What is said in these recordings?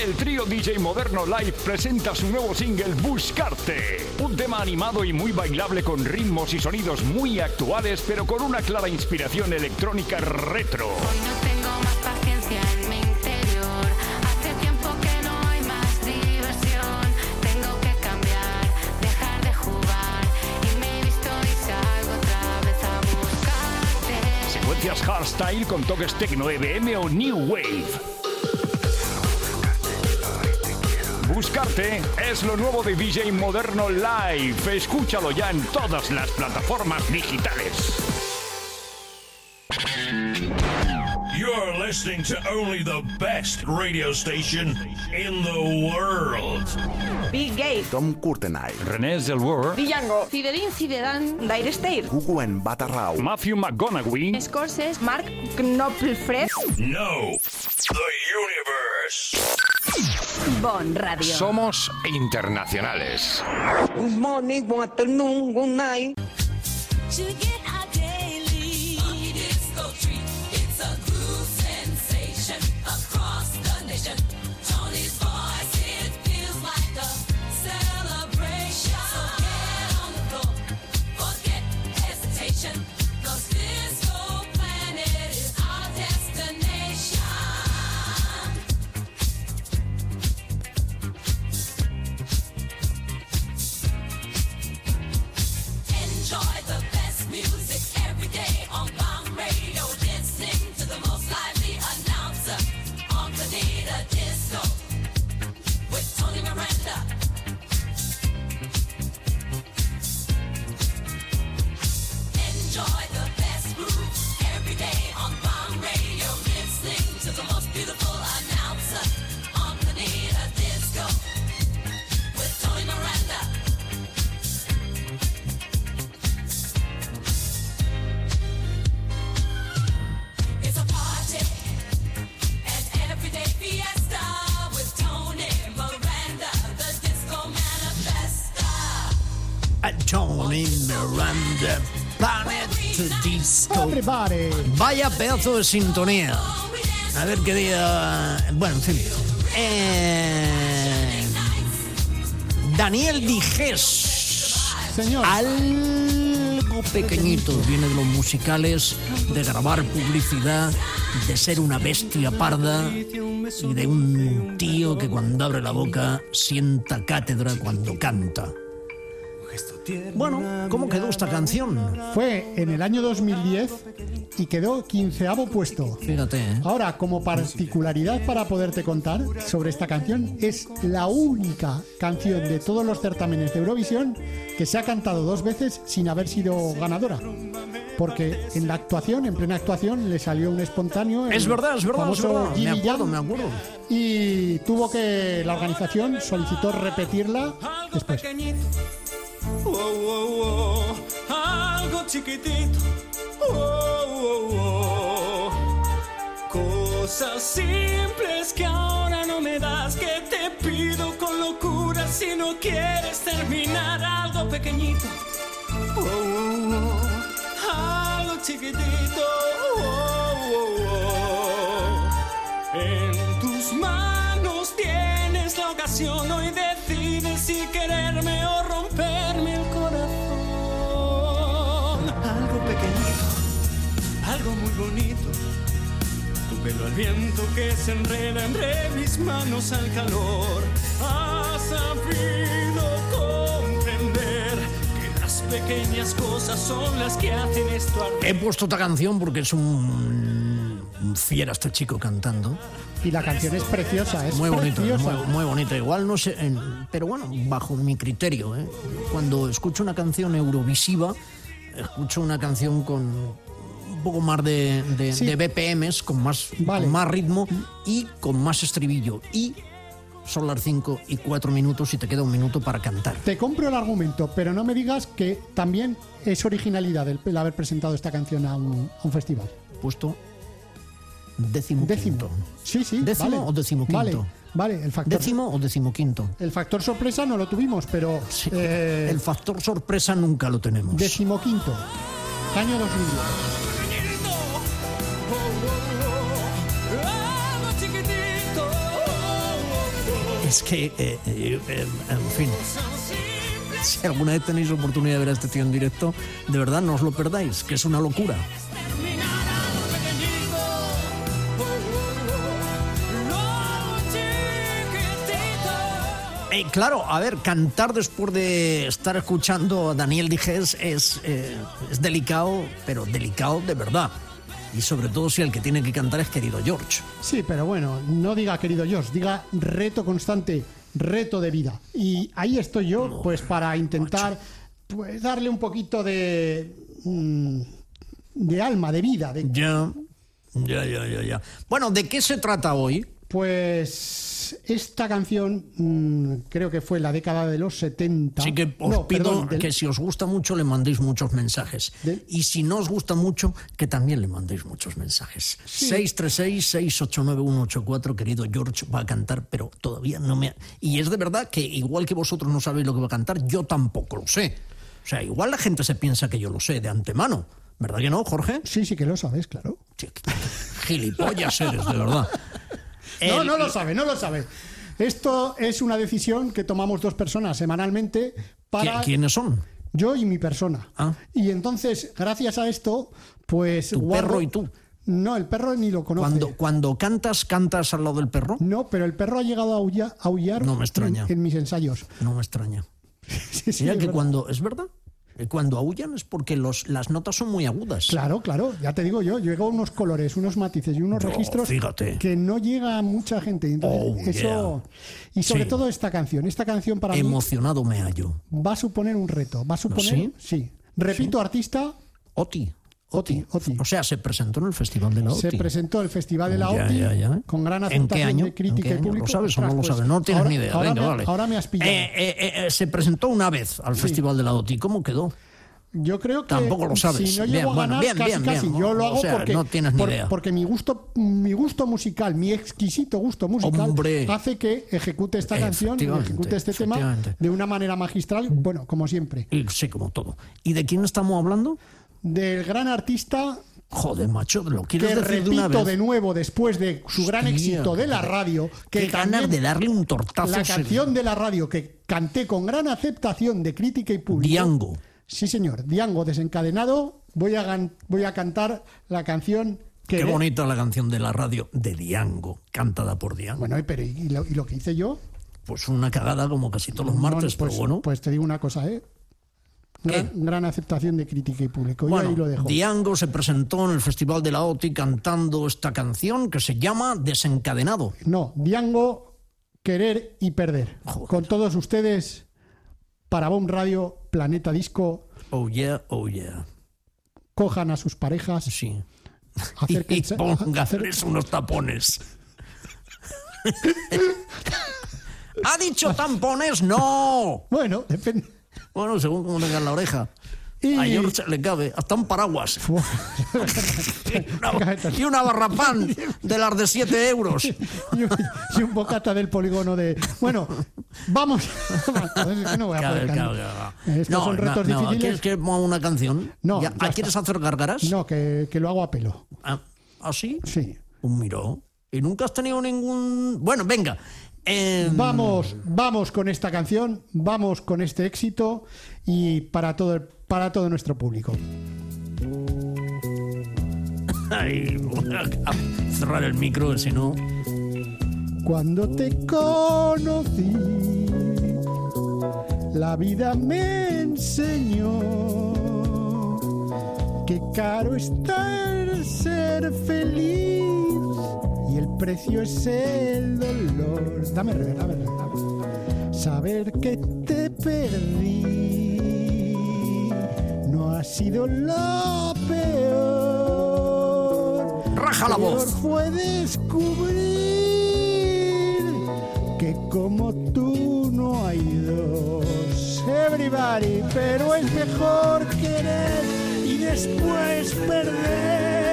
El trío DJ Moderno Live presenta su nuevo single Buscarte. Un tema animado y muy bailable con ritmos y sonidos muy actuales, pero con una clara inspiración electrónica retro. Hoy no tengo más paciencia en mi interior. Hace tiempo que no hay más diversión. Tengo que cambiar, dejar de jugar. Y me he visto y salgo otra vez a buscarte. Secuencias hardstyle con toques techno, EBM o new wave. Buscarte es lo nuevo de DJ Moderno Live. Escúchalo ya en todas las plataformas digitales. You're listening to only the best radio station in the world. Bill Gates, Tom Courtenay, René Zellweger, Django, Zinedine Zidane, Dire Straits, Guguen Batarrau, Matthew McConaughey, Scorsese, Mark Knopfler, No, the universe. Bon Radio. Somos internacionales. Good morning, good afternoon, good night. To get our daily disco treat. It's a groove sensation across the nation. Tony's voice, it feels like a celebration. So get on the floor, forget hesitation. 'Cause Disco Planet is our destination. Enjoy the best music every day on Bomb Radio. Listening to the most lively announcer on Bonita Disco with Tony Miranda. Enjoy the best groove every day on Bomb Radio. Listening to the most beautiful announcer on Bonita Disco with Tony Miranda. It's a party, an everyday fiesta with Tony Miranda, the Disco Manifesta. Tony Miranda, Planet Disco. Everybody. Vaya pedazo de sintonía. A ver qué día. Bueno, en fin. Daniel Dijés. Señor. Algo pequeñito. Viene de los musicales, de grabar publicidad, de ser una bestia parda y de un tío que cuando abre la boca sienta cátedra cuando canta. Bueno, ¿cómo quedó esta canción? Fue en el año 2010 y quedó 15º puesto. Fíjate, ¿eh? Ahora, como particularidad para poderte contar sobre esta canción, es la única canción de todos los certámenes de Eurovisión que se ha cantado 2 veces sin haber sido ganadora. Porque en la actuación, en plena actuación, le salió un espontáneo. Es verdad, es verdad. Jimmy Jam, Me acuerdo. Y tuvo que, la organización solicitó repetirla después. Oh, oh, oh, algo chiquitito. Oh, oh, oh. Cosas simples que ahora no me das, que te pido con locura si no quieres terminar. Algo pequeñito. Oh, oh, oh, algo chiquitito. Oh, oh, oh. En tus manos tienes la ocasión. Hoy decides si quererme o romperme el corazón. Algo pequeñito, algo muy bonito. Tu pelo al viento que se enreda entre mis manos al calor. Has sabido comprender que las pequeñas cosas son las que hacen esto. He puesto esta canción porque es un fiera este chico cantando. Y la canción es preciosa, es muy bonita, preciosa. muy bonita. Igual no sé, pero bueno, bajo mi criterio, ¿eh? Cuando escucho una canción eurovisiva, escucho una canción con un poco más de BPMs, con más ritmo y con más estribillo. Y son las 5 y 4 minutos y te queda 1 minuto para cantar. Te compro el argumento, pero no me digas que también es originalidad el haber presentado esta canción a un festival. Puesto 15º. Sí, sí. ¿Décimo o 15º? Vale, el factor. ¿Décimo o 15º? El factor sorpresa no lo tuvimos, pero. Sí, el factor sorpresa nunca lo tenemos. 15º, año 2010. es que, en fin, si alguna vez tenéis oportunidad de ver a este tío en directo, de verdad no os lo perdáis, que es una locura. Claro, a ver, cantar después de estar escuchando a Daniel Dijés es delicado, pero delicado de verdad. Y sobre todo si el que tiene que cantar es querido George. Sí, pero bueno, no diga querido George, diga reto constante, reto de vida. Y ahí estoy yo, pues para intentar pues darle un poquito de alma, de vida. Ya. Bueno, ¿de qué se trata hoy? Pues esta canción creo que fue la década de los 70. Así que os pido que si os gusta mucho le mandéis muchos mensajes. Y si no os gusta mucho, que también le mandéis muchos mensajes. Sí. 636-689-184, querido George va a cantar, pero todavía no me... Y es de verdad que igual que vosotros no sabéis lo que va a cantar, yo tampoco lo sé. O sea, igual la gente se piensa que yo lo sé de antemano. ¿Verdad que no, Jorge? Sí, sí que lo sabes, claro. Gilipollas eres, de verdad. No lo sabe. Esto es una decisión que tomamos dos personas semanalmente para... ¿Quiénes son? Yo y mi persona. Y entonces, gracias a esto, pues... ¿Tu perro y tú? No, el perro ni lo conoce. Cuando cantas al lado del perro. No, pero el perro ha llegado a aullar no me extraña. En mis ensayos. No me extraña. Sí, mira que cuando... ¿Es verdad? Cuando aullan es porque las notas son muy agudas. Claro, ya te digo yo llego a unos colores, unos matices y unos registros fíjate. Que no llega a mucha gente. Entonces, eso y sobre todo esta canción para mí emocionado me hallo. Va a suponer un reto, sí. Repito, artista Oti. Oti. O sea, se presentó en el Festival de la OTI. Se presentó el Festival de la OTI con gran aceptación de crítica y público. ¿Lo sabes o no lo sabes? No tienes ni idea. Vale. Ahora me has pillado. Se presentó una vez al Festival de la OTI. ¿Cómo quedó? Yo creo que tampoco lo sabes. Si no llego a ganar, casi. Yo lo hago porque no tienes ni idea. Porque mi gusto musical, mi exquisito gusto musical, hace que ejecute esta canción, ejecute este tema de una manera magistral, bueno, como siempre. Sí, como todo. ¿Y de quién estamos hablando? Del gran artista. Joder, macho, lo quieres que decir de una vez. repito de nuevo después de su gran éxito de la radio. Qué ganas de darle un tortazo. La canción de la radio que canté con gran aceptación de crítica y público. Diango. Sí, señor. Diango, Desencadenado. Voy a cantar la canción. Qué bonita la canción de la radio de Diango, cantada por Diango. Bueno, pero ¿y lo que hice yo? Pues una cagada como casi todos los martes, pues, pero bueno. Pues te digo una cosa, Gran aceptación de crítica y público. Bueno, yo ahí lo dejo. Diango se presentó en el Festival de la OTI cantando esta canción que se llama Desencadenado. No, Diango, Querer y Perder. Joder. Con todos ustedes, para Bomb Radio, Planeta Disco. Oh yeah, oh yeah. Cojan a sus parejas. Sí. Y pónganles unos tapones. ¿Ha dicho tampones? ¡No! Bueno, depende. Bueno, según cómo tengan la oreja. A George le cabe hasta un paraguas. y una barrapán de las de 7 euros. y un bocata del polígono de... Bueno, vamos. No voy a poder cantar. Estos son retos difíciles. ¿Quieres que ponga una canción? No. ¿Quieres hacer gárgaras? No, que lo hago a pelo. ¿Ah, sí? Sí. Un miró. ¿Y nunca has tenido ningún...? Bueno, venga. Vamos con esta canción, vamos con este éxito y para todo nuestro público. Ay, voy a cerrar el micro, si no. Cuando te conocí, la vida me enseñó que caro está el ser feliz. Y el precio es el dolor. Dame rever. Saber que te perdí no ha sido lo peor. Raja la voz. Fue descubrir que como tú no hay dos. Everybody, pero es mejor querer y después perder.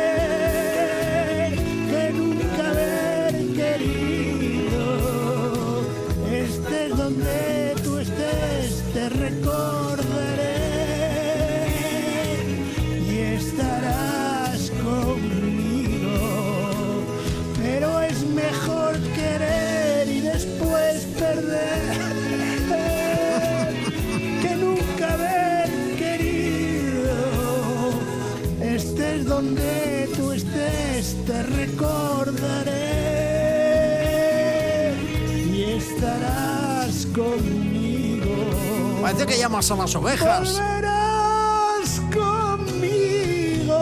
Estés donde tú estés, te recordaré y estarás conmigo. Pero es mejor querer y después perder. estés donde tú estés, te recordaré y estarás conmigo. Parece que llamas a las ovejas. Volverás conmigo.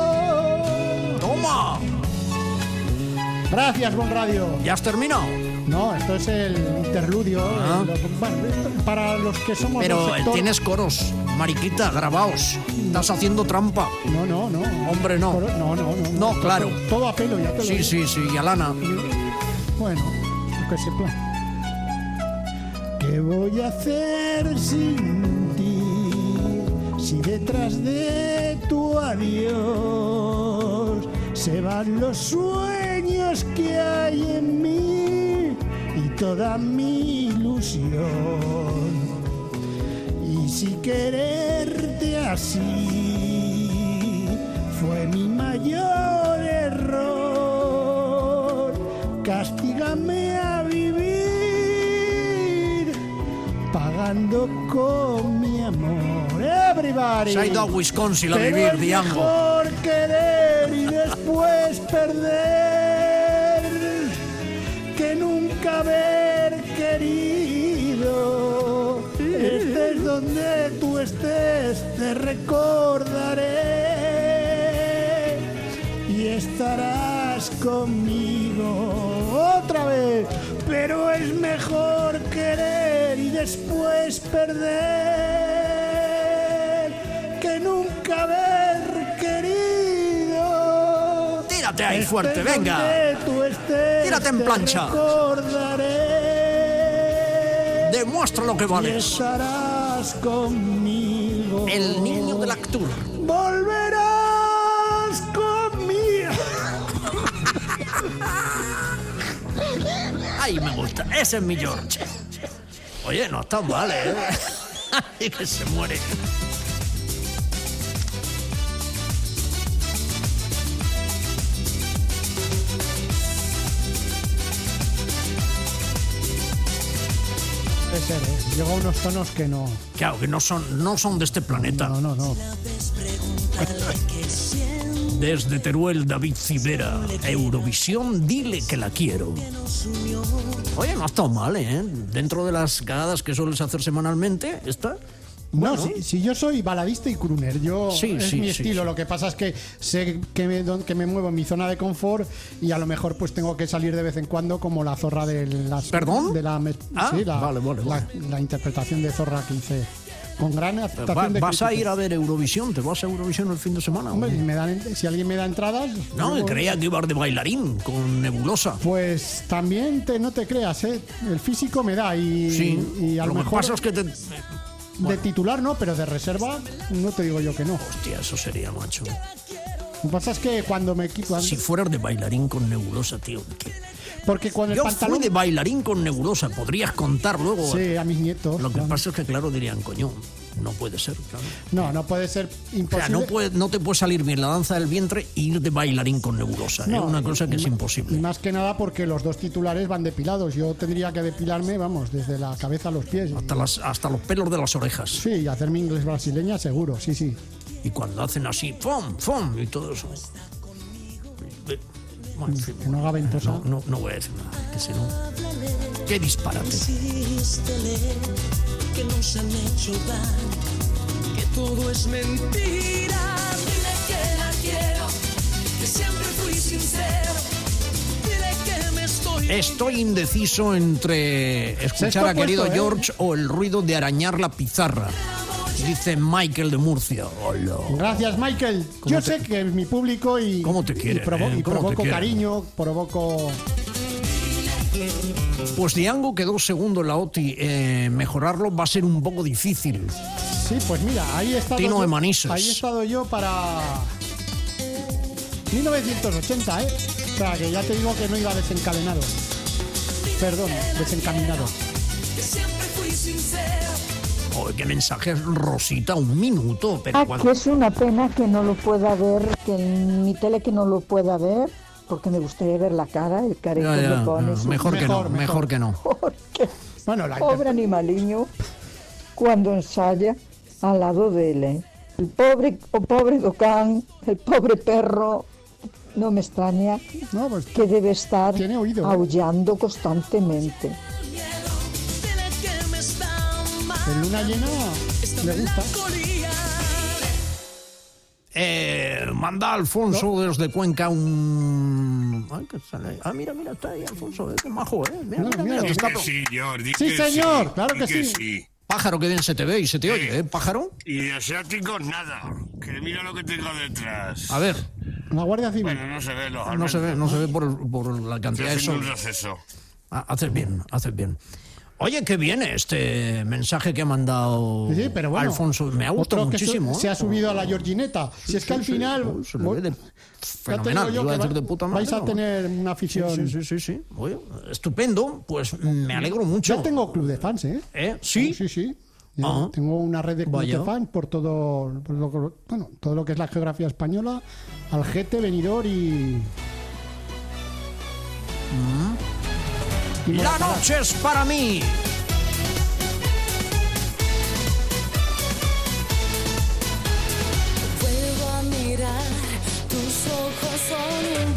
¡Toma! Gracias, Bon Radio. ¿Ya has terminado? No, esto es el interludio. Bueno, esto, para los que somos del Pero sector... tienes coros, mariquita, grabaos. Estás haciendo trampa. No. Hombre, no. No, claro. Todo a pelo, ya te lo digo. Sí, y a lana. Bueno, lo que se plan. ¿Qué voy a hacer sin ti? Si detrás de tu adiós se van los sueños que hay en mí y toda mi ilusión. Y si quererte así fue mi mayor error, castígame a vivir pagando con mi amor. Everybody. Se ha ido a Wisconsin a Pero vivir, es Diango. mejor querer y después perder que nunca haber querido. Estés donde tú estés, te recordaré y estarás conmigo otra vez. Pero es mejor querer y después perder que nunca haber querido. Tírate ahí fuerte, Estés venga. donde tú estés, Tírate en te plancha. recordaré Demuestra lo que y vales. estarás conmigo. El niño del actor. Volverás conmigo. Ay, me gusta. Ese es mi George. Oye, no está mal, ¿eh? Ay, que se muere. Puede ser, ¿eh? Llegó a unos tonos que no. Claro, que no son de este planeta. No. Desde Teruel, David Civera. Eurovisión, dile que la quiero. Oye, no ha estado mal, ¿eh? Dentro de las cagadas que sueles hacer semanalmente, está... No, Bueno. si yo soy baladista y crooner, yo Sí, es sí, mi sí, estilo. sí. Lo que pasa es que sé que me muevo en mi zona de confort y a lo mejor pues tengo que salir de vez en cuando como la zorra de las... ¿Perdón? De la, Ah, sí, la, vale. la interpretación de zorra que hice con gran aceptación de ¿Vas a críticos. ir a ver Eurovisión? ¿Te vas a Eurovisión el fin de semana? Hombre, ¿o qué? si alguien me da entradas... No, luego- creía que ibas de bailarín con Nebulosa. Pues también no te creas, ¿eh? El físico me da y, Sí, y a lo que mejor pasa es que te... de titular no, pero de reserva no te digo yo que no. Hostia, eso sería, macho. Lo que pasa es que cuando me quito... Si fueras de bailarín con Nebulosa, tío. Porque con el Yo pantalón... fui de bailarín con Nebulosa, podrías contar luego. Sí, a mis nietos. Lo que claro. pasa es que, claro, dirían, coño, no puede ser, claro. No puede ser O sea, imposible. no te puede salir bien la danza del vientre e ir de bailarín con Nebulosa. Es una cosa que es Y imposible. más que nada porque los dos titulares van depilados. Yo tendría que depilarme, vamos, desde la cabeza a los pies. Hasta los pelos de las orejas. Sí, y hacerme inglés brasileña seguro, sí. Y cuando hacen así, ¡fum! ¡fum! Y todo eso. Bueno, en fin, Que no haga ventosa. no voy a decir nada, que si no... ¡Qué disparate! Que nos han hecho daño, que todo es mentira. Dile que la quiero, que siempre fui sincero. Dile que me estoy... Estoy indeciso entre escuchar Sexto a querido puesto, ¿eh? George o el ruido de arañar la pizarra. Dice Michael de Murcia. Hola. Gracias, Michael. ¿Cómo Yo te- sé que es mi público y, ¿Cómo te quieren, y, provo- eh? y ¿Cómo te provoco quieren? cariño, provoco... Pues Diango quedó segundo en la OTI. Mejorarlo va a ser un poco difícil. Sí, pues mira, ahí he estado Tino yo, de Manises. ahí he estado yo para 1980, ¿eh? O sea, que ya te digo que no iba desencadenado. Perdón, desencaminado. Que siempre fui sincero. Joder, qué mensaje es Rosita, 1 minuto. Pero Que cuando... es una pena que no lo pueda ver, que en mi tele que no lo pueda ver, porque me gustaría ver la cara, el careto que pone. su- mejor que no, Mejor. mejor que no. Porque Bueno, la pobre animaliño cuando ensaya al lado de él, ¿eh? El pobre Docán, el pobre perro, no me extraña que debe estar aullando constantemente. En luna llena le gusta. Manda Alfonso desde Cuenca un... Ay, que sale. Mira, está ahí Alfonso, qué majo, Mira, Di está... que sí, George, Sí, señor, claro que sí. Pájaro, que bien se te ve y se te oye, pájaro. Y asiáticos nada, que mira lo que tengo detrás. A ver. La Guardia Civil. Bueno, no se ve, No se ve por la cantidad de sol. un receso. Haces bien. Oye, qué viene este mensaje que ha mandado pero bueno, Alfonso. Me ha gustado muchísimo. Se ha subido a la Georgineta. Si es que al final... Se le ve de fenomenal. Yo iba a decir de puta madre. vais a tener una afición... Sí. Oye, estupendo. Pues me alegro mucho. Yo tengo club de fans, ¿Sí? Sí. Tengo una red de club de fans por todo lo que es la geografía española, Algete, Benidorm y La noche es para mí. Vuelvo a mirar, tus ojos son un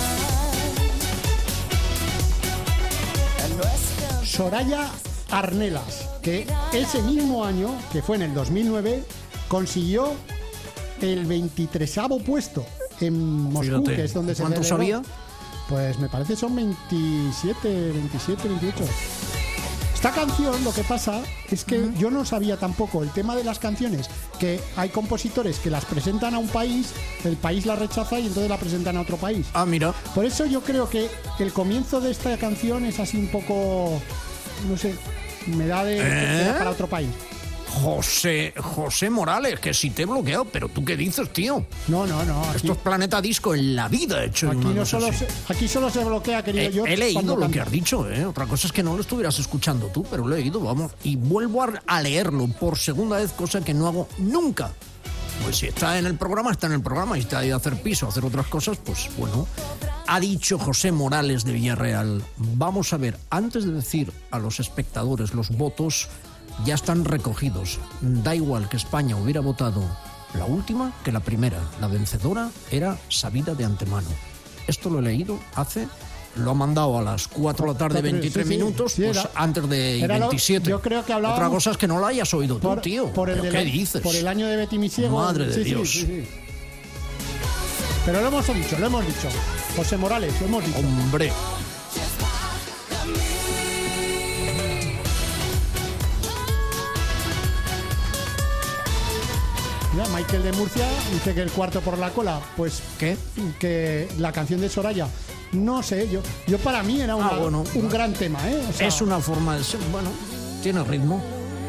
volcán. Soraya Arnelas, que ese mismo año, que fue en el 2009, consiguió el 23º puesto en Moscú. Fíjate, que es donde se ¿cuántos celebró. había? Pues me parece son 27, 28. Esta canción, lo que pasa es que yo no sabía tampoco el tema de las canciones, que hay compositores que las presentan a un país, el país la rechaza y entonces la presentan a otro país. Mira. Por eso yo creo que el comienzo de esta canción es así un poco, no sé, me da de que era para otro país. José Morales, que si te he bloqueado, pero ¿tú qué dices, tío? No. Esto es Planeta Disco en la vida hecho. Aquí solo se bloquea, querido yo. He leído lo que has dicho, Otra cosa es que no lo estuvieras escuchando tú, pero lo he leído, vamos. Y vuelvo a leerlo por segunda vez, cosa que no hago nunca. Pues si está en el programa, está en el programa. Y está ahí a hacer piso, a hacer otras cosas, pues bueno. Ha dicho José Morales de Villarreal. Vamos a ver, antes de decir a los espectadores los votos, ya están recogidos. Da igual que España hubiera votado la última que la primera. La vencedora era sabida de antemano. Esto lo he leído lo ha mandado a las 4 de la tarde, 23 minutos, pues antes de 27. Yo creo que hablábamos... Otra cosa es que no la hayas oído tú, tío. ¿Qué dices? Por el año de Betty mi ciego. Madre de Dios. Sí. Pero lo hemos dicho. José Morales, lo hemos dicho. Hombre. Michael de Murcia dice que el cuarto por la cola, pues ¿qué? Que la canción de Soraya, no sé, yo para mí era un gran tema, O sea, es una forma de ser, tiene ritmo.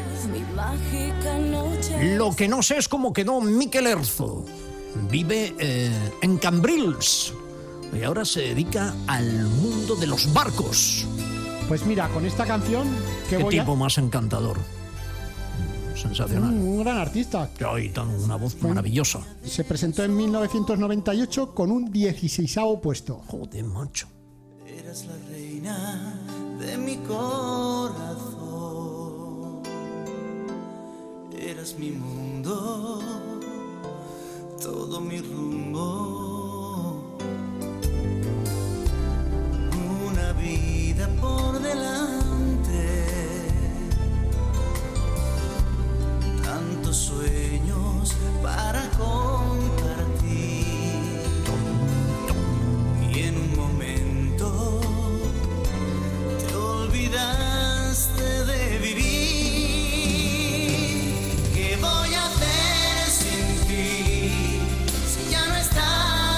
Lo que no sé es cómo quedó Miquel Erzo. Vive en Cambrils y ahora se dedica al mundo de los barcos. Pues mira, con esta canción qué tipo más encantador. Sensacional. Un gran artista. Y una voz maravillosa. Se presentó en 1998 con un 16º puesto. Joder, macho. Eras la reina de mi corazón. Eras mi mundo, todo mi rumbo. Una vida por delante. Tantos sueños para compartir y en un momento te olvidaste de vivir. ¿Qué voy a hacer sin ti si ya no estás?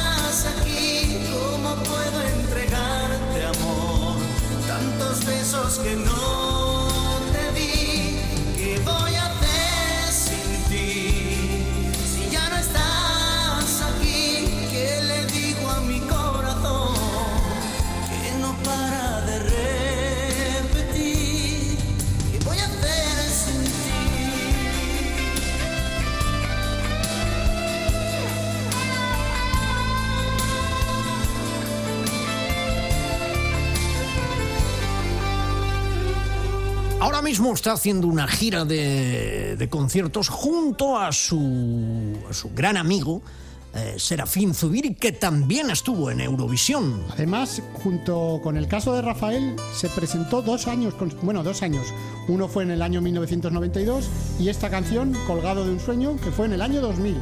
Ahora mismo está haciendo una gira de conciertos junto a su gran amigo, Serafín Zubiri, que también estuvo en Eurovisión. Además, junto con el caso de Rafael, se presentó 2 años. Uno fue en el año 1992 y esta canción, Colgado de un sueño, que fue en el año 2000.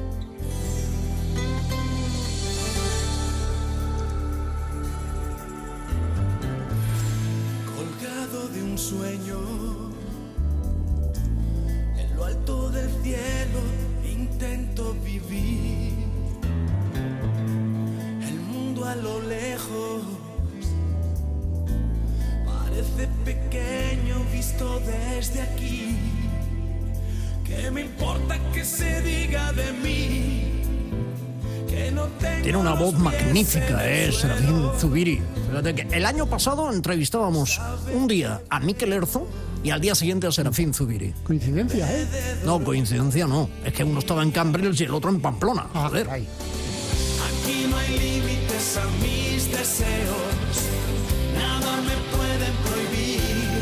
Colgado de un sueño, en lo alto del cielo intento vivir. El mundo a lo lejos parece pequeño visto desde aquí. ¿Qué me importa que se diga de mí? Que no tengo. Tiene una voz magnífica, Serafín Zubiri. Fíjate que el año pasado entrevistábamos un día a Mikel Erzo y al día siguiente a Serafín Zubiri. Coincidencia, ¿eh? No, coincidencia no. Es que uno estaba en Cambrils y el otro en Pamplona. Joder. Aquí no hay límites a mis deseos, nada me pueden prohibir.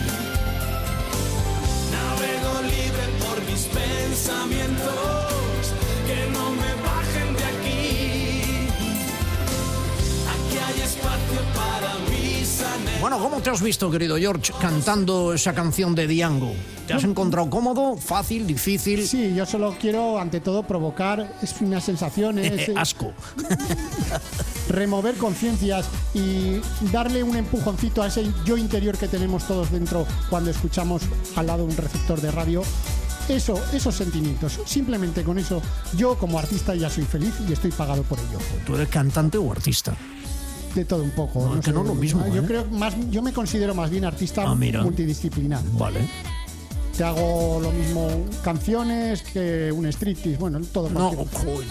Navego libre por mis pensamientos, que no me bajen de aquí. Aquí hay espacio para mis anhelos. Bueno, ¿cómo te has visto, querido George, cantando esa canción de Diango? ¿Te has encontrado cómodo, fácil, difícil? Sí, yo solo quiero, ante todo, provocar unas sensaciones... Asco. Remover conciencias y darle un empujoncito a ese yo interior que tenemos todos dentro cuando escuchamos al lado un receptor de radio. Esos sentimientos. Simplemente con eso, yo como artista ya soy feliz y estoy pagado por ello. ¿Tú eres cantante o artista? De todo un poco. No, es que no es lo mismo. Yo me considero más bien artista multidisciplinar. Vale. Te hago lo mismo canciones que un striptease, bueno, todo. No, joder.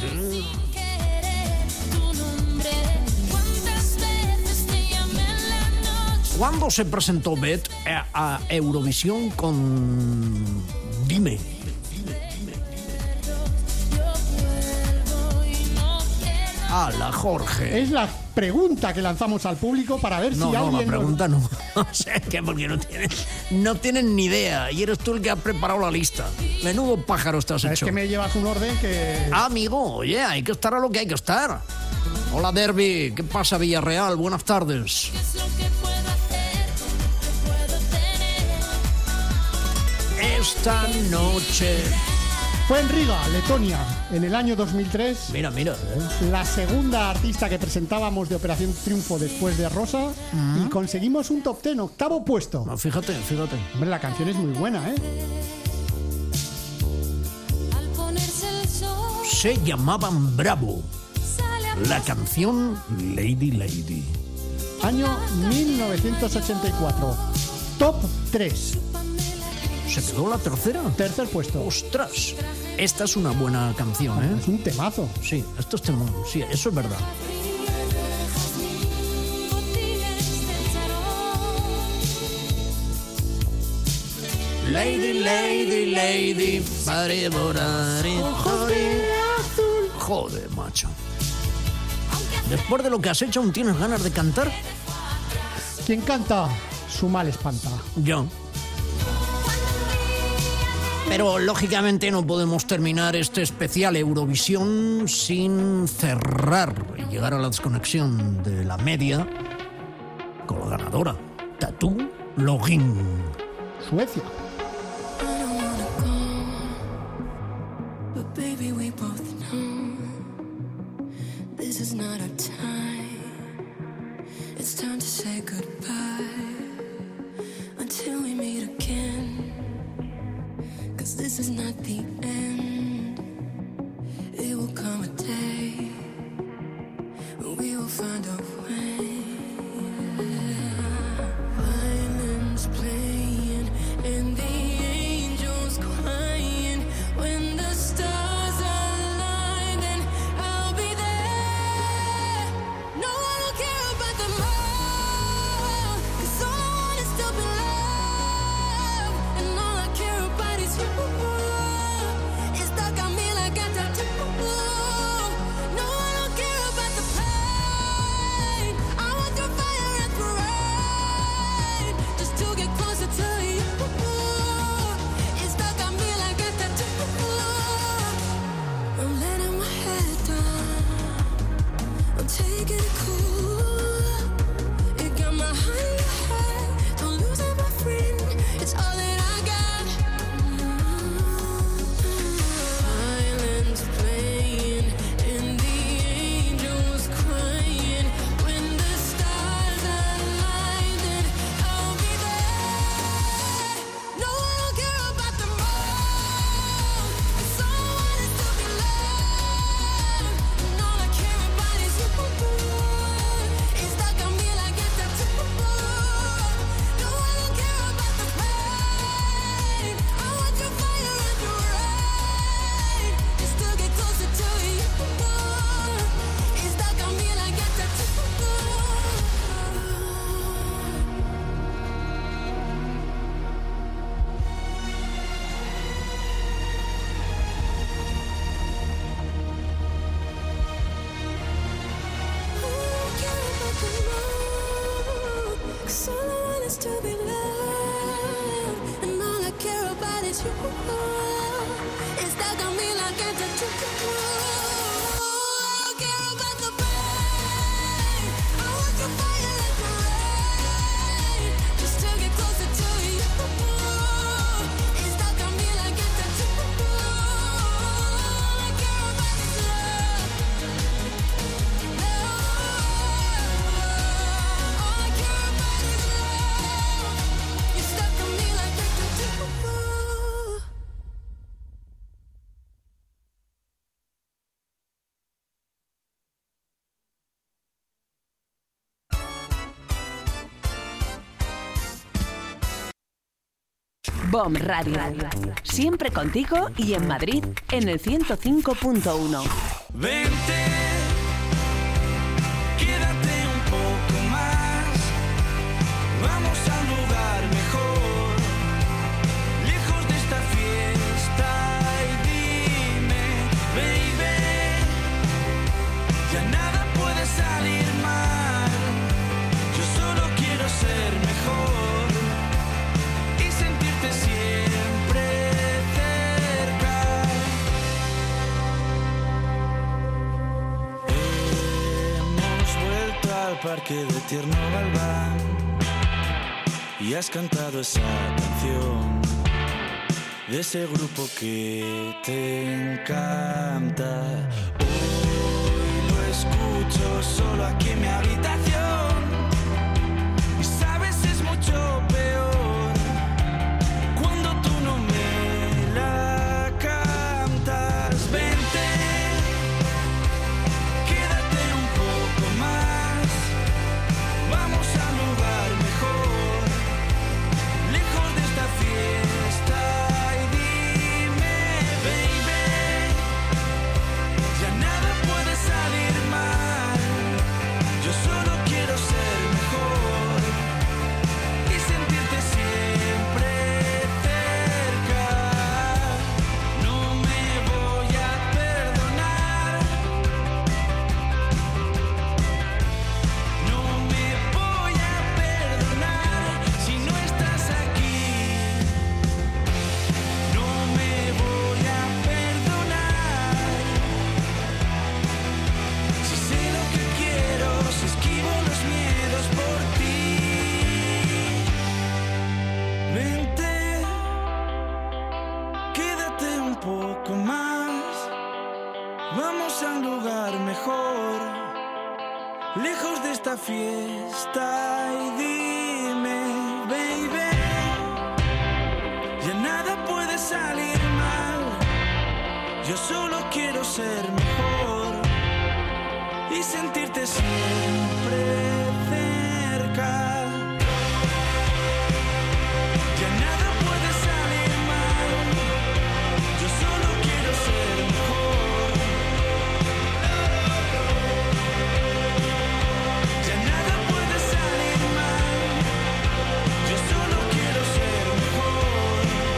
¿Cuándo se presentó Beth a Eurovisión con Dime? ¡Hala, Jorge! Es la pregunta que lanzamos al público para ver si alguien... No, la pregunta no. O sea, que porque no tienen ni idea. Y eres tú el que ha preparado la lista. Menudo pájaro estás hecho. Es que me llevas un orden que... Amigo, oye, hay que estar a lo que hay que estar. Hola, Derby. ¿Qué pasa, Villarreal? Buenas tardes. Esta noche... Fue en Riga, Letonia, en el año 2003. Mira. La segunda artista que presentábamos de Operación Triunfo después de Rosa. Y conseguimos un top 10, 8º puesto. No, fíjate. Hombre, la canción es muy buena, ¿eh? Se llamaban Bravo. La canción Lady Lady. Año 1984. Top 3. ¿Se quedó la tercera? Tercer puesto. ¡Ostras! Esta es una buena canción, ¿eh? Es un temazo. Sí, esto es temón. Sí, eso es verdad. Lady, lady, lady. Joder, macho. Después de lo que has hecho, ¿aún tienes ganas de cantar? ¿Quién canta? Su mal espanta. Yo. Pero lógicamente no podemos terminar este especial Eurovisión sin cerrar y llegar a la desconexión de la media con la ganadora, Tattoo Login. Suecia. This is not the end. It will come a day when we will find a way. Violins playing and the angels crying. When the stars align, then I'll be there. No, I don't care about the more, 'cause all I want is to be loved, and all I care about is you. take it cool. You got my heart in your heart. Don't lose it, my friend. It's all that I got. Violins playing and the angels crying. When the stars align, then I'll be there. No, I don't care about the moon. It's all I want is to be loved. And all I care about is you. It's stuck on me like a tattoo. No, I don't care about the pain. I want your fire and your rain. And still get closer to you. It's stuck on me like a tattoo. Cause all I want is to be loved. And all I care about is you. It's stuck on me like a tattoo. I don't care about the pain. I want your fire like the rain. Just to get closer to you. It's stuck on me like a tattoo. All I care about is love. All I care about is love. You're stuck on me like a tattoo. BOM Radio. Siempre contigo y en Madrid en el 105.1. Vente, quédate un poco más. Vamos a un lugar mejor, lejos de esta fiesta. Y dime, baby, ya nada puede salir mal. Yo solo quiero ser mejor y sentirte siempre cerca. Hemos vuelto al parque de Tierno Galván y has cantado esa canción de ese grupo que te encanta. Hoy lo escucho solo aquí en mi habitación y sabes, es mucho peor cuando tú no me la cantas. Vente, quédate un poco más. Vamos a un lugar mejor, lejos de esta fiesta. Y dime, baby, ya nada puede salir mal. Yo solo quiero ser mejor y sentirte siempre cerca. No me voy a perdonar. No me voy a perdonar si no estás aquí. No me voy a perdonar si sé lo que quiero, si esquivo los miedos por ti. Vente, quédate un poco más. Vamos a un lugar mejor, lejos de esta fiesta. Y dime, baby, ya nada puede salir mal. Yo solo quiero ser mejor y sentirte siempre cerca. Ya nada puede salir mal. Yo solo quiero ser mejor. Ya nada puede salir mal. Yo solo quiero ser mejor.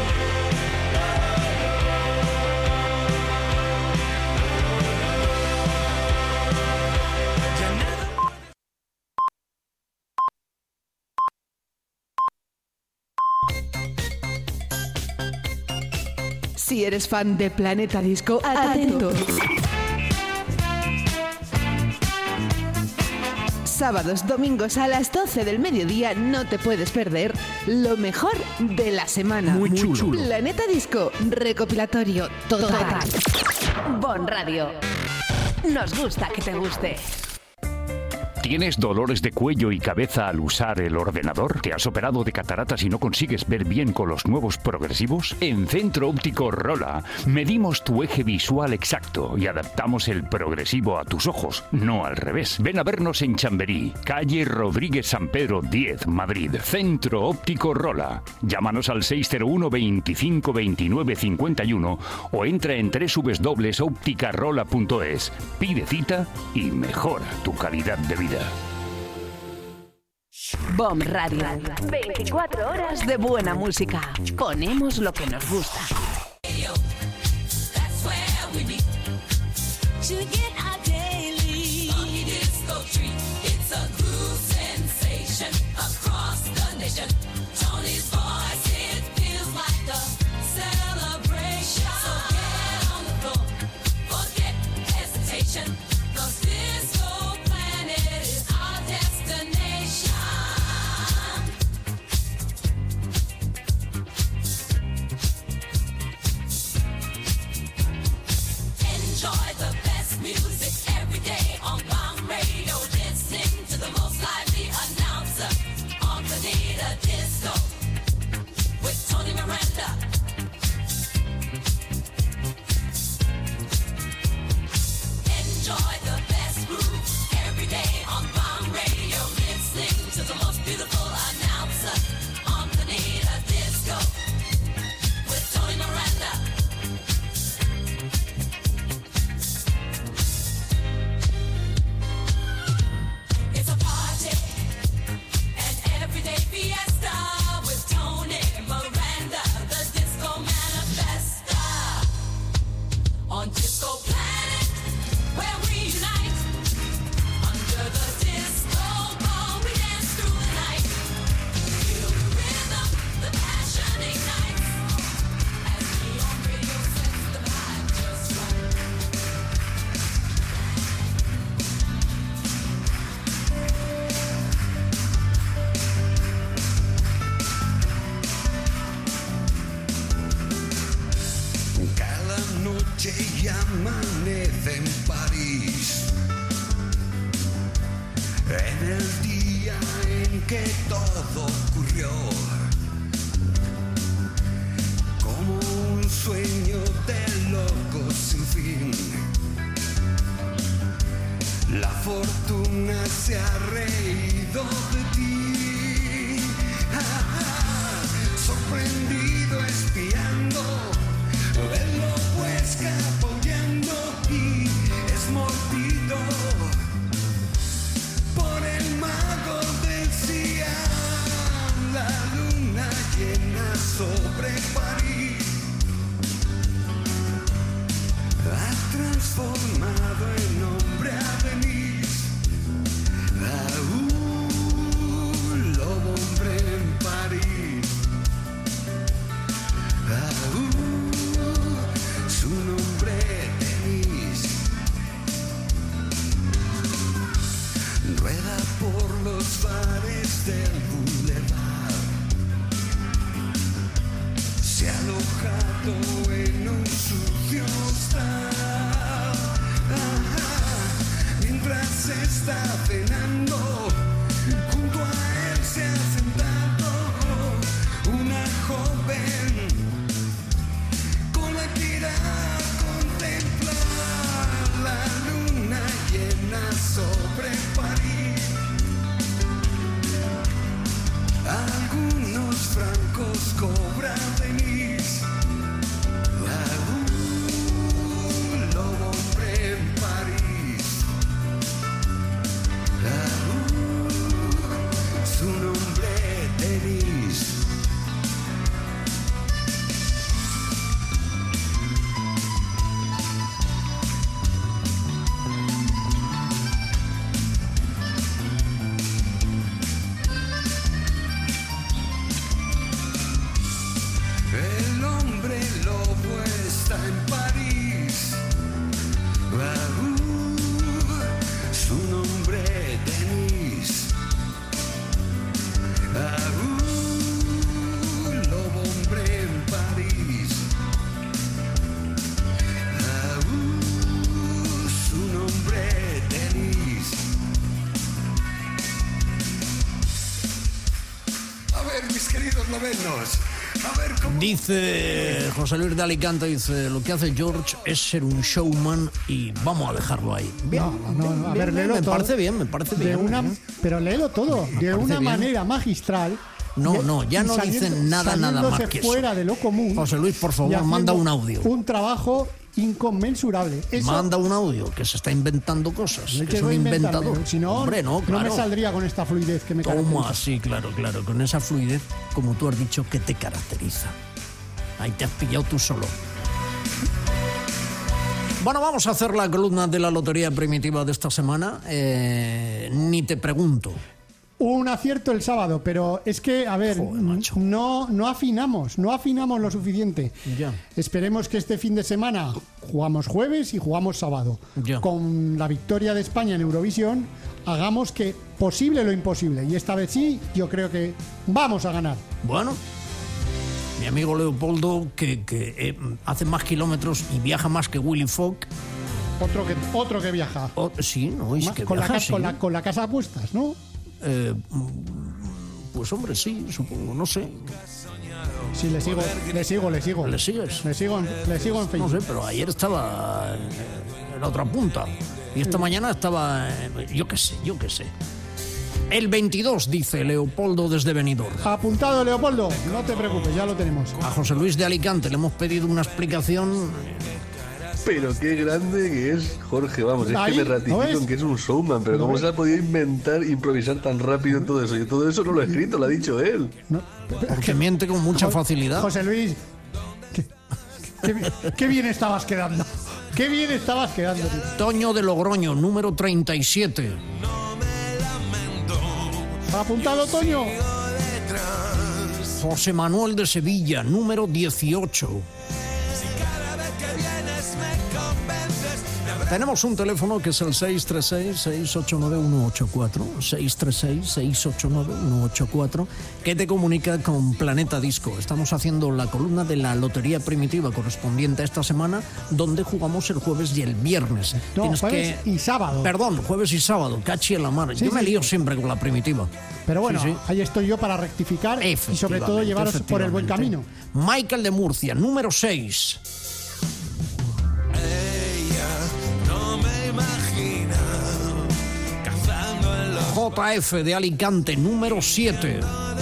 Ya nada. Si eres fan de Planeta Disco, atento. sábados, domingos a las 12 del mediodía no te puedes perder lo mejor de la semana. Muy chulo. Planeta Disco, recopilatorio total. Bon Radio. Nos gusta que te guste. ¿Tienes dolores de cuello y cabeza al usar el ordenador? ¿Te has operado de cataratas y no consigues ver bien con los nuevos progresivos? En Centro Óptico Rola medimos tu eje visual exacto y adaptamos el progresivo a tus ojos, no al revés. Ven a vernos en Chamberí, calle Rodríguez San Pedro 10, Madrid. Centro Óptico Rola. Llámanos al 601 25 29 51 o entra en www.opticarola.es. Pide cita y mejora tu calidad de vida. BOM Radio. 24 horas de buena música. Ponemos lo que nos gusta. That's where we meet to get our daily funky disco treat. It's a groove sensation across the nation. Tony's voice, it feels like a celebration. So get on the floor, forget hesitation. 'Cause Disco Planet is our destination. Enjoy the best music every day on Bomb Radio. Listening to the most lively announcer on Planeta Disco with Tony Miranda. Enjoy the best groove every day on Bomb Radio. Listening to the most beautiful announcer on Planeta Disco with Tony Miranda. It's a party, an everyday fiesta with Tony Miranda, the Disco Manifesta. On Disco Planet, where we unite. Under the disco ball, we dance through the night. Feel the rhythm, the passion ignites. As Neon Radio sets the vibe just right. Cada noche y amanece en París, en el día en que todo ocurrió, como un sueño de locos sin fin. La fortuna se ha reído de ti, sorprendido espiando. Verlo pues apoyando y es mordido por el mago del Siam. La luna llena sobre París ha transformado en hombre a Denise. Lobo hombre en París. Su nombre Denise. Rueda por los bares del boulevard. Se ha alojado en un sucio hostal. Mientras está cenando, junto a él se ha sentado una joven con la que irá a contemplar la luna llena sobre París. Algunos francos cobra Denise. Lobo hombre en París. Su nombre Denise. mis queridos novenos. A ver cómo... Dice José Luis de Alicante, dice, lo que hace George es ser un showman y vamos a dejarlo ahí. Bien, No, a ver, léelo me todo. parece bien. Pero léelo todo, de una manera magistral. Ya no dicen nada más que eso. Fuera de lo común. José Luis, por favor, manda un audio. Un trabajo inconmensurable. Manda un audio, que se está inventando cosas. No Que es un inventador. Si no, hombre, no, claro. No me saldría con esta fluidez que me caracteriza. ¿Cómo así? Claro, con esa fluidez, como tú has dicho, que te caracteriza. Ahí te has pillado tú solo. Bueno, vamos a hacer la columna de la lotería primitiva de esta semana. Ni te pregunto. Un acierto el sábado, pero es que, a ver, no afinamos lo suficiente. Ya. Esperemos que este fin de semana jugamos jueves y jugamos sábado. Ya. Con la victoria de España en Eurovisión, hagamos que posible lo imposible. Y esta vez sí, yo creo que vamos a ganar. Bueno, mi amigo Leopoldo, que hace más kilómetros y viaja más que Willy Fogg. Otro que viaja. Sí, no, es que con, viaja, sí. con la casa a puestas, ¿no? Pues hombre, sí, supongo, no sé. Sí, le sigo. ¿Le sigues? Le sigo en Facebook. No sé, pero ayer estaba en la otra punta. Y esta mañana estaba, yo qué sé. El 22, dice Leopoldo desde Benidorm. Apuntado, Leopoldo. No te preocupes, ya lo tenemos. A José Luis de Alicante le hemos pedido una explicación. Pero qué grande que es Jorge, vamos, es Ahí, que me ratifico ¿no en que es un showman, pero ¿cómo se ha podido improvisar tan rápido todo eso? Yo todo eso no lo he escrito, lo ha dicho él. Porque miente con mucha facilidad. José Luis, qué bien estabas quedando. Qué bien estabas quedando. Tío. Toño de Logroño, número 37. Apuntado, Toño. José Manuel de Sevilla, número 18. Tenemos un teléfono que es el 636-689-184, 636-689-184, que te comunica con Planeta Disco. Estamos haciendo la columna de la lotería primitiva correspondiente a esta semana, donde jugamos el jueves y el viernes. No, jueves y sábado. Perdón, jueves y sábado, cachi en la mar. Yo me lío siempre con la primitiva. Pero bueno, ahí estoy yo para rectificar y sobre todo llevaros por el buen camino. Michael de Murcia, número 6. JF de Alicante, número 7.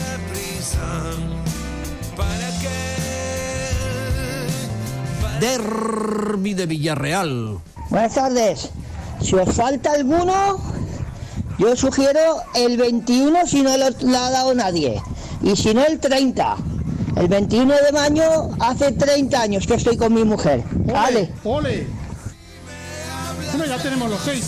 Derby de Villarreal. Buenas tardes. Si os falta alguno, yo sugiero el 21 si no lo ha dado nadie. Y si no, el 30. El 21 de mayo hace 30 años que estoy con mi mujer. Vale. ¡Ole! Bueno, ya tenemos los 6, ¿eh?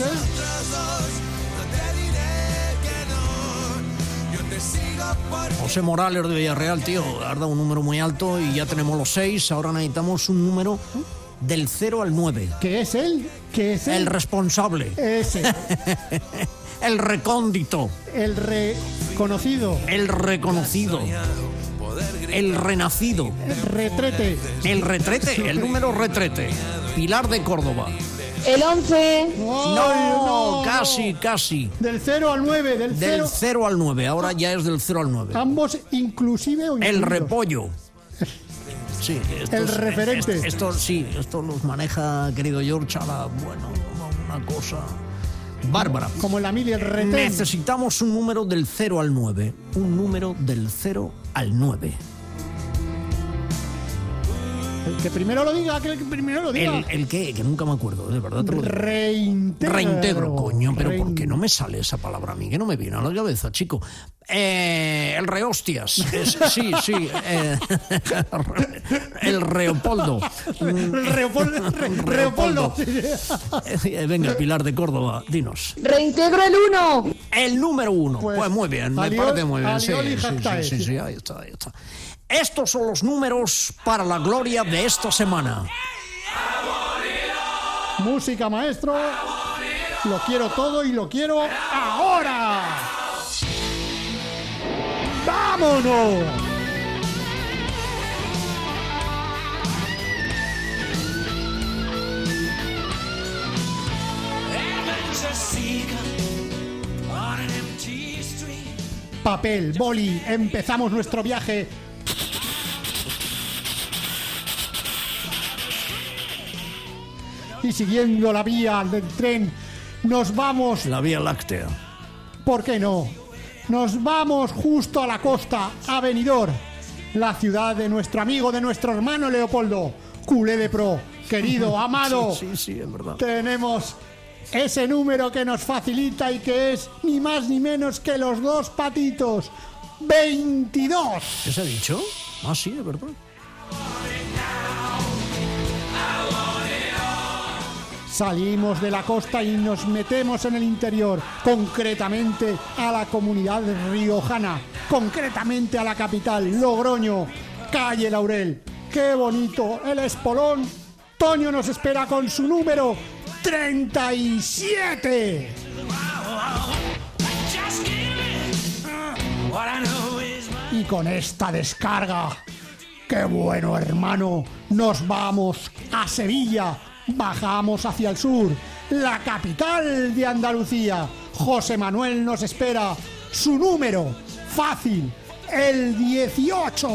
José Morales de Villarreal, tío, has dado un número muy alto y ya tenemos los 6. Ahora necesitamos un número del 0 al 9. ¿Qué es él? El responsable. Ese. El recóndito. El reconocido. El reconocido. El renacido. El retrete. El retrete, el número retrete. Pilar de Córdoba. El 11. No, casi. Del 0 al 9. Del 0 al 9. Ahora ya es del 0 al 9. Ambos inclusive o El repollo. Sí, el referente. Esto los maneja, querido George, una cosa bárbara. Como la mili, el retén. Necesitamos un número del 0 al 9. Un número del 0 al 9. El que primero lo diga, ¿El qué? Que nunca me acuerdo, de verdad. Reintegro, coño. Pero ¿por qué no me sale esa palabra a mí? Que no me viene a la cabeza, chico. El rehostias. Sí. El Reopoldo. Reopoldo. Venga, Pilar de Córdoba, dinos. Reintegro el 1. El número 1. Pues muy bien, me parece muy bien. Sí, ahí está. Estos son los números para la gloria de esta semana. Música, maestro. Lo quiero todo y lo quiero ahora. ¡Vámonos! papel, boli, empezamos nuestro viaje. Y siguiendo la vía del tren, nos vamos... La Vía Láctea. ¿Por qué no? Nos vamos justo a la costa, a Benidorm, la ciudad de nuestro amigo, de nuestro hermano Leopoldo, culé de pro, querido, amado. Sí, es verdad. Tenemos ese número que nos facilita y que es ni más ni menos que los dos patitos. 22. ¿Qué se ha dicho? Ah, sí, es verdad. Salimos de la costa y nos metemos en el interior, concretamente a la comunidad riojana, concretamente a la capital, Logroño, calle Laurel. ¡Qué bonito! El espolón. Toño nos espera con su número 37. Y con esta descarga, ¡qué bueno, hermano! Nos vamos a Sevilla. Bajamos hacia el sur, la capital de Andalucía. José Manuel nos espera. Su número, fácil, el 18.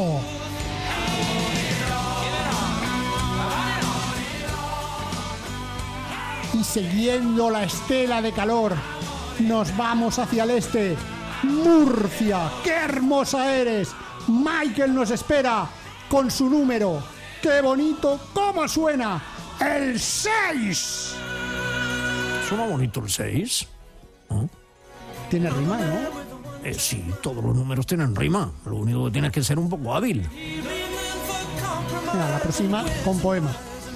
Y siguiendo la estela de calor, nos vamos hacia el este. Murcia, qué hermosa eres. Michael nos espera con su número. ¡Qué bonito! ¿Cómo suena? ¡El 6! Suena bonito el 6. ¿No? Tiene rima, ¿no? Sí, todos los números tienen rima. Lo único que tienes que ser un poco hábil. Mira, la próxima con poema.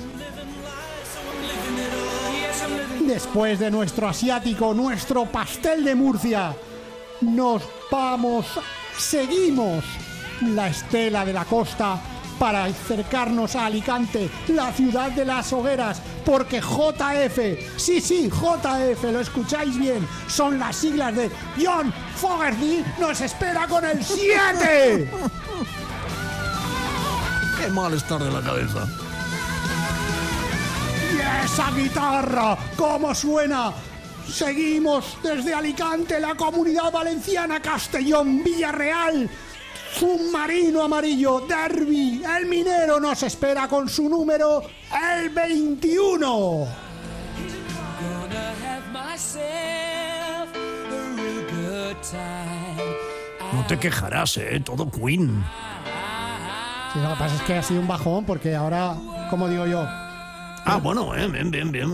Después de nuestro asiático, nuestro pastel de Murcia, nos vamos, seguimos la estela de la costa para acercarnos a Alicante, la ciudad de las hogueras, porque JF, sí, JF, lo escucháis bien, son las siglas de John Fogerty, nos espera con el 7. Qué mal estar de la cabeza. ¡Y esa guitarra! ¿Cómo suena? Seguimos desde Alicante, la Comunidad Valenciana, Castellón, Villarreal, Submarino Amarillo, Derby, el Minero nos espera con su número, el 21. No te quejarás, todo Queen. Sí, lo que pasa es que ha sido un bajón porque ahora, como digo yo... Bueno, bien.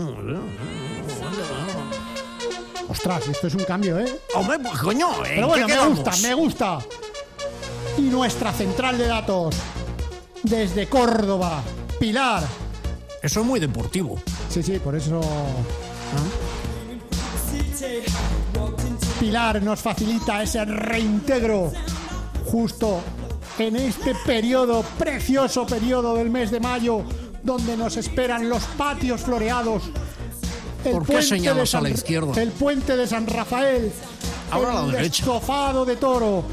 Ostras, esto es un cambio, Hombre, pues coño, pero bueno, me gusta. Y nuestra central de datos, desde Córdoba, Pilar. Eso es muy deportivo. Sí, por eso... Pilar nos facilita ese reintegro justo en este periodo, precioso periodo del mes de mayo, donde nos esperan los patios floreados. ¿Por qué señalas a la izquierda? El puente de San Rafael. Ahora a la derecha. El estofado de toro.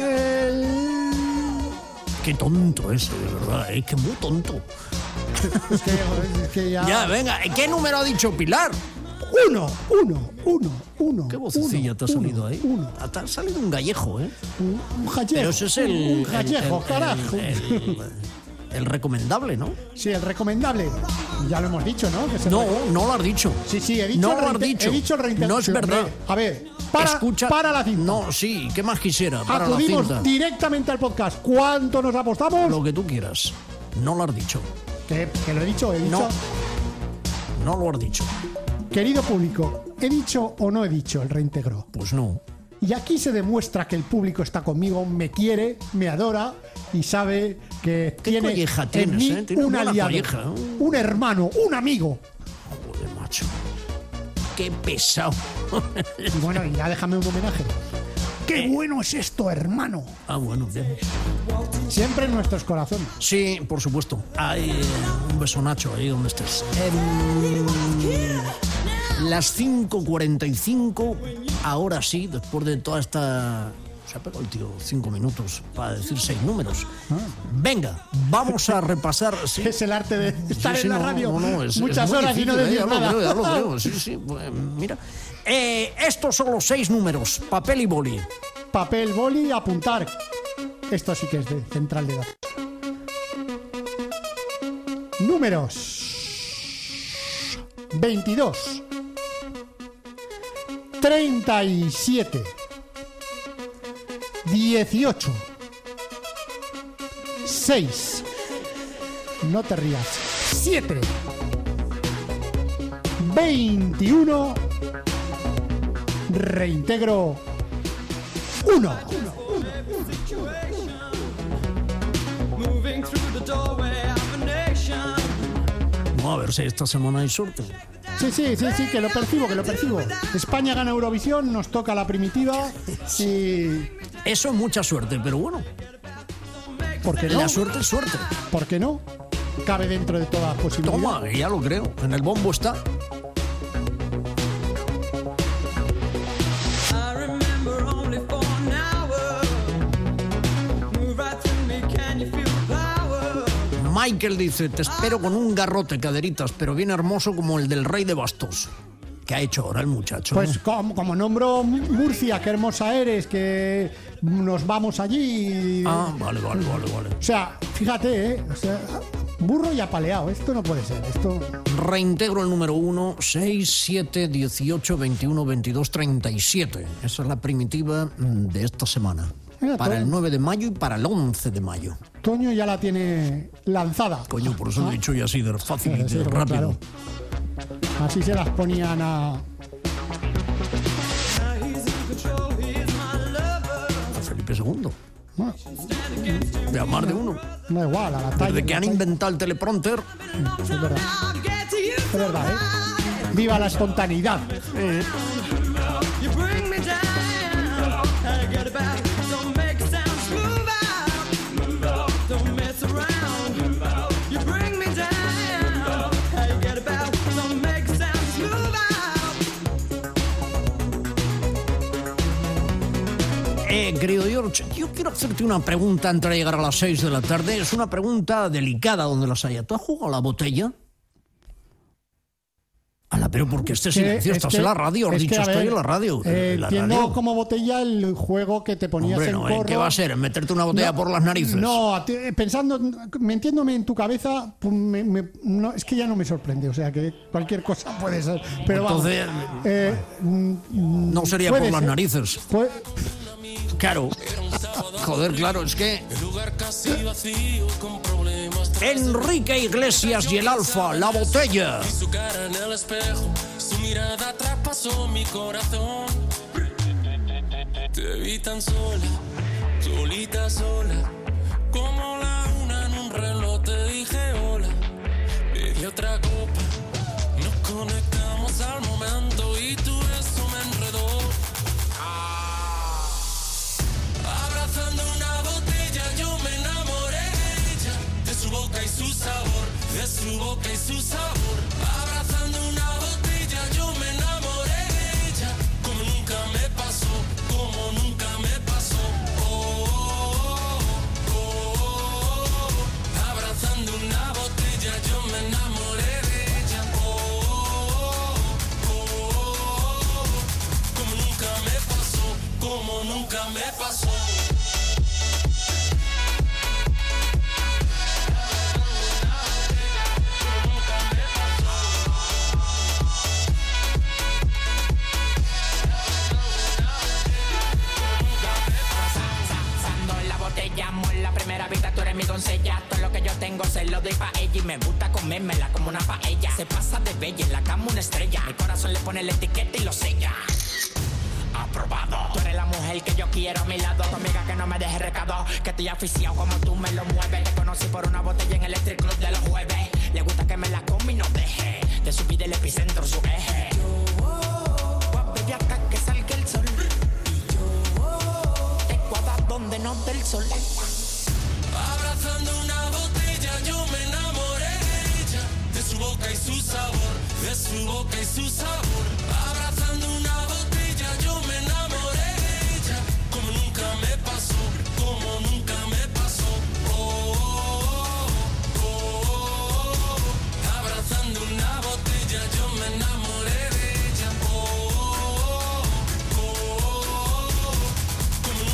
Qué tonto ese, de verdad, que muy tonto. Es que ya... Ya, venga, ¿qué número ha dicho Pilar? 1. Qué vocecilla te ha salido ahí. Te ha salido un gallejo, Un gallejo. Pero ese es el... Un gallejo, carajo. El recomendable, ¿no? Sí, el recomendable. Ya lo hemos dicho, ¿no? No lo has dicho. Sí, he dicho no lo has dicho. He dicho el reintegro. No es verdad. A ver, para la cinta. No, sí, ¿qué más quisiera? Para acudimos la cinta. directamente al podcast. ¿Cuánto nos apostamos? Lo que tú quieras. No lo has dicho. ¿Que lo he dicho? No lo has dicho. Querido público, ¿he dicho o no he dicho el reintegro? Pues no. Y aquí se demuestra que el público está conmigo, me quiere, me adora y sabe que tiene en mí un aliado, un hermano, un amigo. Joder, macho. Qué pesado. Y bueno, y ya déjame un homenaje. ¡Qué bueno es esto, hermano! Bueno, bien. Siempre en nuestros corazones. Sí, por supuesto. Hay un beso, Nacho, ahí donde estés. Las 5:45, ahora sí, después de toda esta... Se ha pegado el tío 5 minutos para decir 6 números. Venga, vamos a repasar... ¿sí? Es el arte de estar en la radio muchas es horas difícil, y no decir nada. Ya lo creo, sí. Pues, mira. Estos son los 6 números, papel y boli. papel, boli, apuntar. Esto sí que es de central de datos. Números 22, 37, 18, 6, no te rías, 7, 21, reintegro 1. A ver si esta semana hay suerte. Sí, que lo percibo. España gana Eurovisión, nos toca la primitiva y... Eso es mucha suerte, pero bueno. ¿Por qué no? La suerte es suerte. ¿Por qué no? Cabe dentro de todas las posibilidades. Toma, ya lo creo. En el bombo está. Michael dice, te espero con un garrote, caderitas, pero bien hermoso como el del rey de bastos. ¿Qué ha hecho ahora el muchacho? Pues como nombro Murcia, qué hermosa eres, que nos vamos allí. Ah, vale. O sea, fíjate, o sea, burro y apaleado, esto no puede ser. Esto... Reintegro el número 1, 6, 7, 18, 21, 22, 37. Esa es la primitiva de esta semana. Mira, para el 9 de mayo y para el 11 de mayo. Toño ya la tiene lanzada. Coño, por eso lo he dicho ya así de fácil y de rápido. Claro. Así se las ponían a Felipe II. Bueno, de más de uno. Da igual, a la talla. Desde que han inventado el teleprompter. Es verdad. Es verdad, ¿eh? ¡Viva la espontaneidad! Querido George, yo quiero hacerte una pregunta antes de llegar a las 6 de la tarde. Es una pregunta delicada donde las haya. ¿Tú has jugado a la botella? Pero porque este silencio, estás en la radio, has dicho estoy en la radio. Entiendo como botella el juego que te ponías. Hombre, en corro. ¿Qué va a ser? ¿Meterte una botella por las narices? No, pensando, metiéndome en tu cabeza, pues no, es que ya no me sorprende, o sea que cualquier cosa puede ser. Pero entonces, no sería por las narices. Claro. Joder, claro, es que... Enrique Iglesias y el Alfa, la botella. Su cara en el espejo, su mirada traspasó mi corazón. Te vi tan sola, solita sola, como la una en un reloj. Te dije hola, pedí otra copa, nos conectamos al momento y tu beso me enredó. Abrazando una botella yo me enamoré de ella, de su boca y su sabor, de su boca y su sabor. Abrazando una botella yo me enamoré de ella, como nunca me pasó, como nunca me pasó. Abrazando una botella yo me enamoré de ella. Como nunca me pasó, como nunca me pasó. La primera vista tú eres mi doncella. Todo lo que yo tengo se lo doy pa' ella y me gusta comérmela como una paella. Se pasa de bella en la cama una estrella. Mi corazón le pone la etiqueta y lo sella. Aprobado. Tú eres la mujer que yo quiero a mi lado. Tu amiga que no me deje recado, que estoy aficiado como tú me lo mueves. Te conocí por una botella en el Electric Club de los jueves. Le gusta que me la come y no deje de subir del epicentro su eje. Baby, acá que salga el sol. Te cuadra donde no del sol. Abrazando una botella yo me enamoré de ella, de su boca y su sabor, de su boca y su sabor. Abrazando una botella yo me enamoré de ella, como nunca me pasó, como nunca me pasó. Abrazando una botella yo me enamoré de ella. Como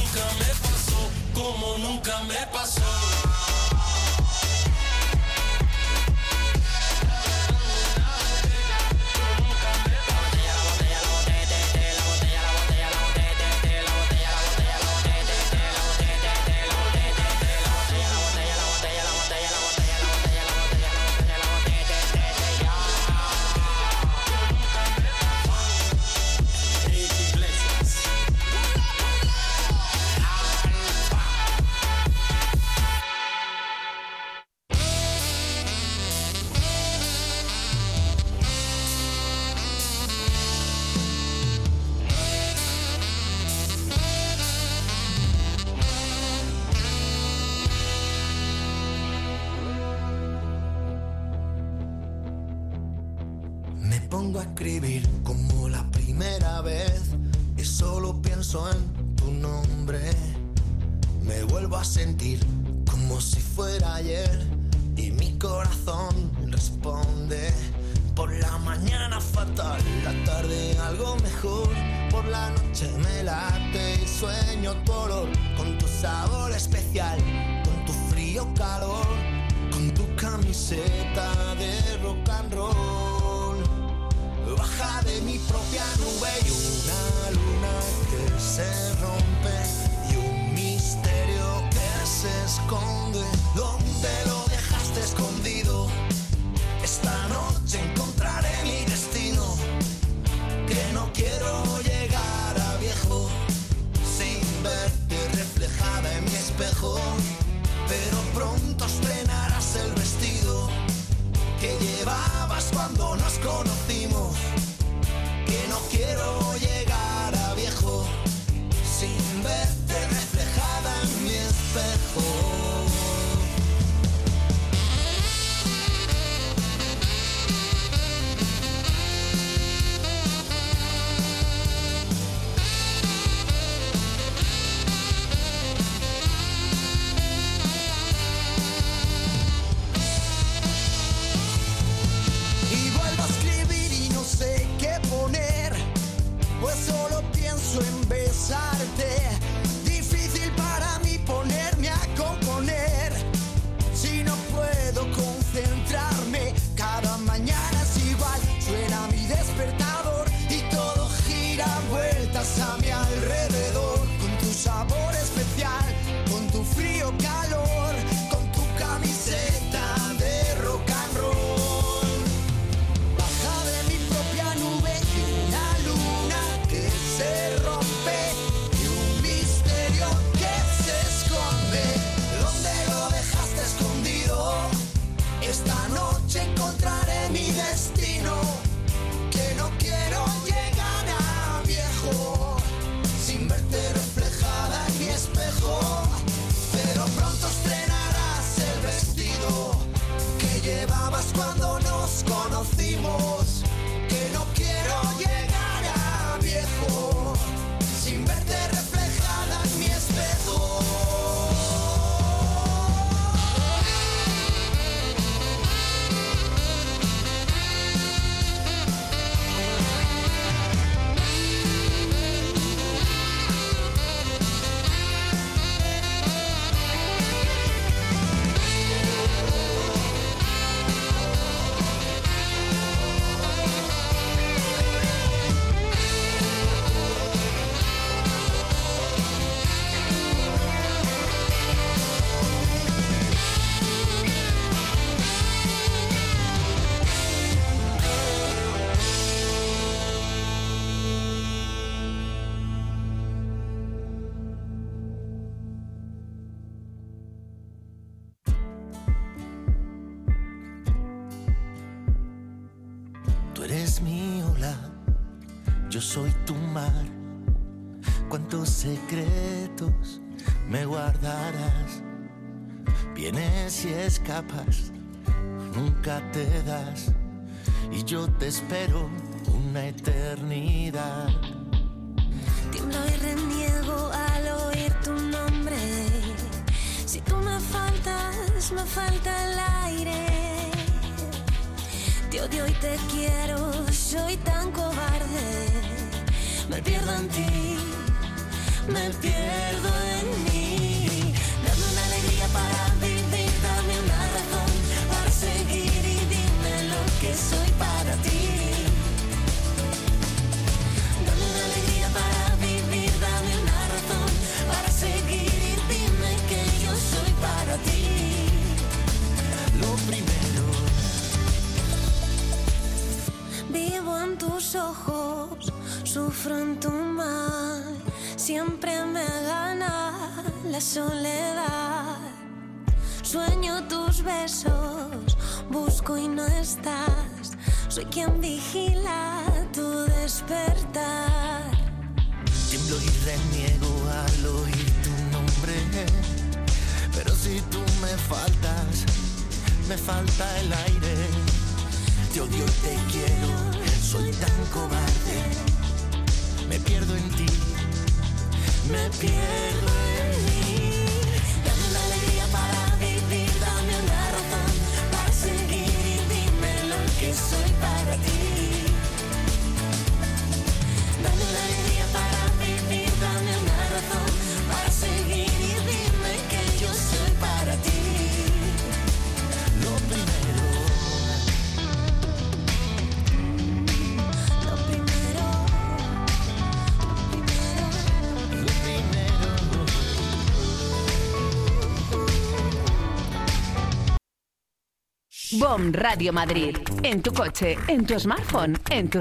escribir como la primera vez y solo pienso en tu nombre. Me vuelvo a sentir como si fuera ayer y mi corazón responde. Por la mañana fatal, la tarde algo mejor. Por la noche me late y sueño tu olor, con tu sabor especial, con tu frío calor, con tu camiseta de rock and roll. Baja de mi propia nube y una luna que se rompe y un misterio que se esconde. ¿Dónde lo dejaste escondido? Esta noche encontraré mi destino, que no quiero llegar a viejo sin verte reflejada en mi espejo. Pero pronto estrenarás el vestido que llevabas cuando nos conocimos, que no quiero llegar a viejo sin verte reflejada en mi espejo. Pues solo pienso en besarte. Difícil para mí ponerme a componer si no puedo concentrarme. Cada mañana es igual, suena mi despertador y todo gira vueltas a mi alrededor. Con tu sabor especial, con tu frío calor, con tu camiseta de rock and roll. Baja de mi propia nube y una luna que se rompe y un misterio que se esconde. ¿Dónde lo dejaste escondido? Esta noche encontraré mi destino, que no quiero llegar a viejo sin verte reflejada en mi espejo. Pero pronto estrenarás el vestido que llevabas cuando nos conocimos, que no quiero llegar a viejo sin verte reflejada en mi espejo. Tú eres mi ola, yo soy tu mar. Cuántos secretos me guardarás. Vienes y escapas, nunca te das, y yo te espero una eternidad. Tiemblo y reniego al oír tu nombre. Si tú me faltas, me falta el aire. Te odio y te quiero, soy tan cobarde. Me pierdo en ti, me pierdo en mí. Dame una alegría para vivir, dame una razón para seguir y dime lo que soy para ti. Dame una alegría para vivir, dame una razón para seguir y dime que yo soy para ti. Lo primero, vivo en tus ojos, sufro en tu mal, siempre me gana la soledad. Sueño tus besos, busco y no estás, soy quien vigila tu despertar. tiemblo y reniego al oír tu nombre, pero si tú me faltas, me falta el aire. Te odio y te quiero, soy tan cobarde. Me pierdo en ti, me pierdo en mí. Dame una alegría para vivir, dame una razón para seguir y dime lo que soy para ti. Dame una alegría para vivir, dame una razón para seguir y dime que yo soy para ti. Lo primero, lo primero, lo primero. BOM Radio Madrid. En tu coche, en tu smartphone, en tu